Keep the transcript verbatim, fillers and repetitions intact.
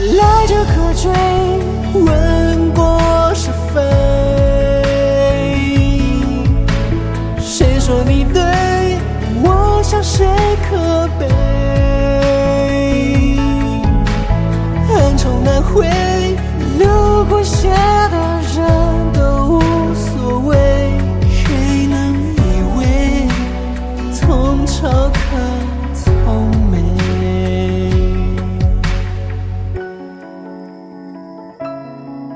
来者可追，问过是非。谁说你对，我向谁可悲？恩仇难回，流过血的人都无所谓。谁能以为同仇可同？